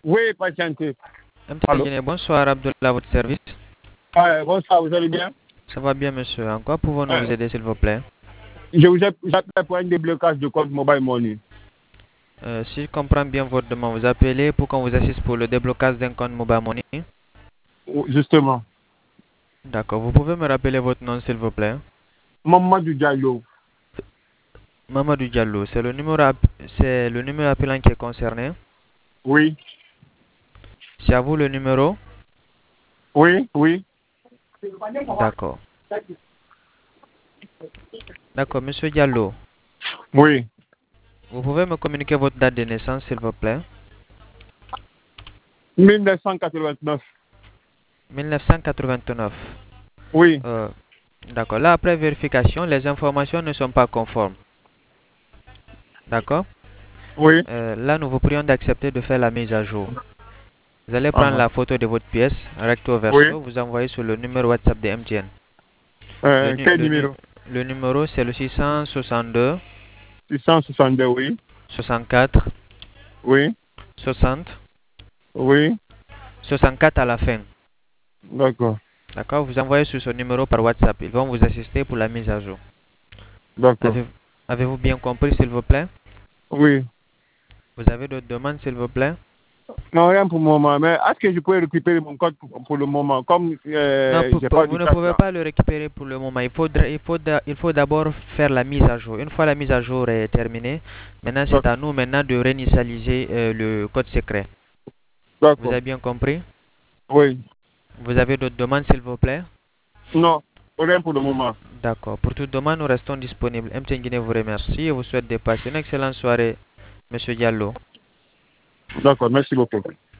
Oui, patientez. MTN Allô? Guinée, bonsoir Abdullah, à votre service. Bonsoir, vous allez bien? Ça va bien, monsieur. En quoi pouvons-nous vous Euh, aider, s'il vous plaît? J'appelle pour un déblocage de compte mobile money. Si je comprends bien votre demande, vous appelez pour qu'on vous assiste pour le déblocage d'un compte mobile money. Justement. D'accord. Vous pouvez me rappeler votre nom, s'il vous plaît? Mamadou Diallo. Mamadou Diallo, c'est le numéro appelant qui est concerné. Oui. C'est à vous le numéro? Oui, oui. D'accord. D'accord, monsieur Diallo. Oui. Vous pouvez me communiquer votre date de naissance, s'il vous plaît? 1989. 1989. Oui. Euh, d'accord. Là, après vérification, les informations ne sont pas conformes. D'accord? Oui. Là, nous vous prions d'accepter de faire la mise à jour. Vous allez prendre Ah, la photo de votre pièce, recto oui. verso, vous envoyez sur le numéro WhatsApp de MTN. Le, nu- Quel le, nu- numéro? le numéro, c'est le 662 662, oui. 64 Oui. 60 Oui. 64 à la fin. D'accord. D'accord? Vous envoyez sur ce numéro par WhatsApp. Ils vont vous assister pour la mise à jour. D'accord. Avez- Avez-vous bien compris, s'il vous plaît? Oui. Vous avez d'autres demandes, s'il vous plaît? Non, rien pour le moment. Mais est-ce que je peux récupérer mon code pour le moment? Comme Non, j'ai pas de vous ne carte pouvez là. pas le récupérer pour le moment. Il faut d'abord faire la mise à jour. Une fois la mise à jour est terminée, maintenant c'est à nous maintenant de réinitialiser le code secret. Vous D'accord. avez bien compris? Oui. Vous avez d'autres demandes, s'il vous plaît? Non, rien pour le moment. D'accord. Pour toute demande, nous restons disponibles. MTN Guinée vous remercie et vous souhaite de passer une excellente soirée, Monsieur Diallo. D'accord, merci beaucoup.